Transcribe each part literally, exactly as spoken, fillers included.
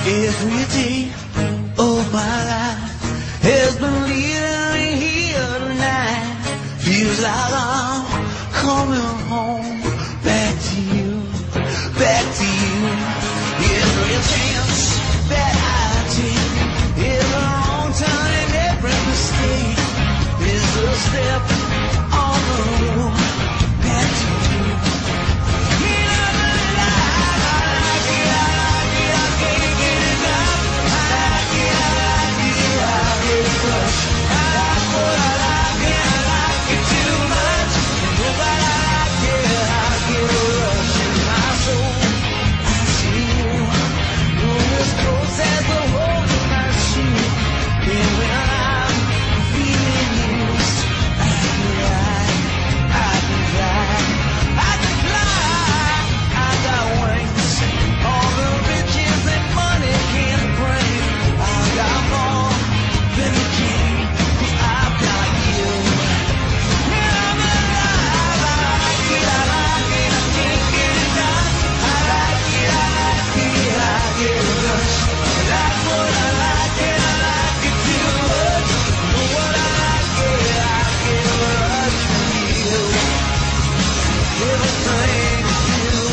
Every day of my life has been leading me here tonight. Feels like I'm coming home, back to you, back to you. Every chance that I take is a wrong turn, and every mistake is a step on the road back to you. You know that I like it, I like it, I can't get enough. I like it, I like it, I get a rush. I like what I like, and I like it too much. And if I like it, I get a rush in my soul. I see you, you're as close as the hole in my shoe. And when I'm feeling used, I can lie, I can fly, I can fly. I got wings, all the riches that money can bring. I got more than a king, 'cause I've got you. And I'm alive, I like it, I like it, I can't get enough. I like it, I like it, I get a rush. I like what I like, and I like it too much. But what I like, yeah, I get a rush from you. Everything you do,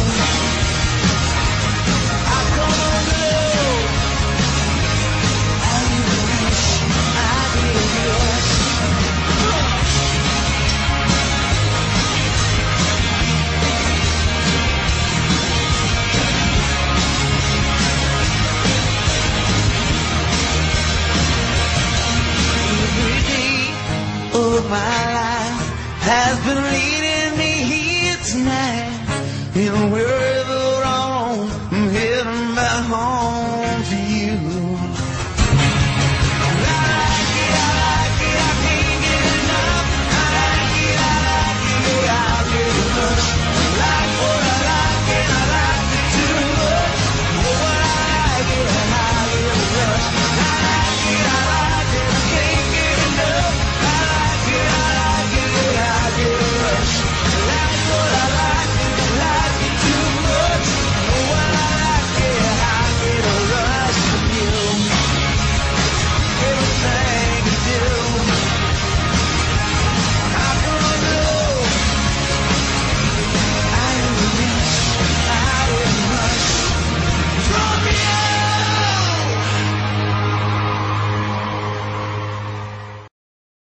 I come unglued. I get a rush, I get a rush. Every day of my life has been leading me here tonight. And where